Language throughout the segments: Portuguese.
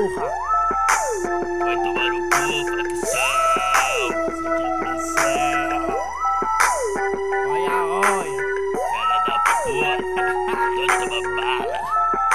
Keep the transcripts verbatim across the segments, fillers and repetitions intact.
porra. Vai tomar no cu, facção. Sente a pressão. Olha, olha. Fala da porra. Tô toma bala.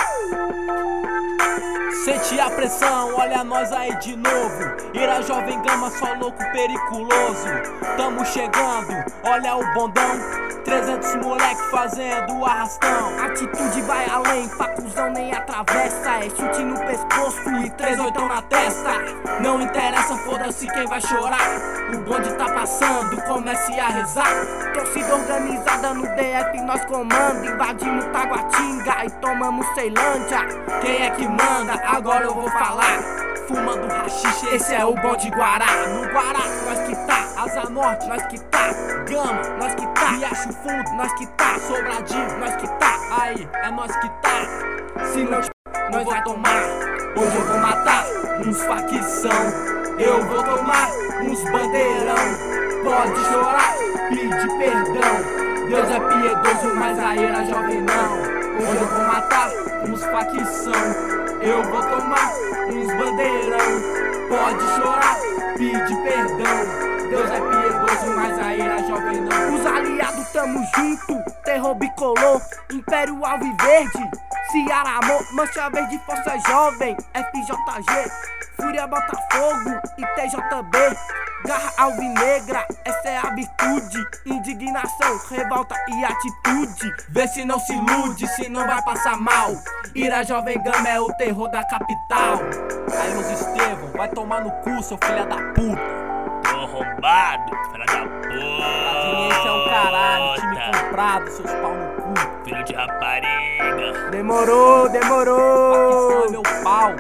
Sente a pressão, olha nós aí de novo. Ira Jovem Gama, só louco periculoso. Tamo chegando, olha o bondão. trezentos moleque fazendo arrastão. Atitude vai além, facuzão nem atravessa. É chute no pescoço e três oitão na testa. Não interessa, foda-se quem vai chorar. O bonde tá passando, comece a rezar. Torcida organizada no D F nós comanda. Invadimos Taguatinga e tomamos Ceilândia. Quem é que manda? Agora eu vou falar. Fumando rachixe, esse é o bonde Guará. No Guará, nós que tá. Asa Norte, nós que tá. Gama, nós que tá. Riacho Fundo, nós que tá. Sobradinho, nós que tá. Aí, é nós que tá. Se não te nós vai tomar. Hoje eu vou matar uns facção. Eu vou tomar uns bandeirão. Pode chorar, pedir perdão. Deus é piedoso, mas a Ira Jovem não. Hoje eu vou matar uns facção. Eu vou tomar uns bandeirão. Pode chorar, pedir perdão. Deus é piedoso, mas a Ira Jovem não. Os aliados tamo junto, terror bicolor, Império Alviverde, Ceará Amor, Mancha Verde, Força Jovem, F J G, Fúria Botafogo e T J B. Garra alvinegra, essa é a virtude. Indignação, revolta e atitude. Vê se não se ilude, se não vai passar mal. Ira Jovem Gama é o terror da capital. Aí nos Estevão, vai tomar no cu, seu filho da puta. Tô arrombado, filha da puta. Audiência é o caralho, time comprado, seus pau no cu. Filho de rapariga. Demorou, demorou. Facção é meu pau.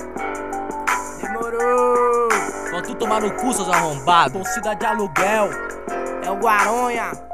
Demorou. Vão tu tomar no cu, seus arrombados. Torcida de aluguel. É o Guaronha.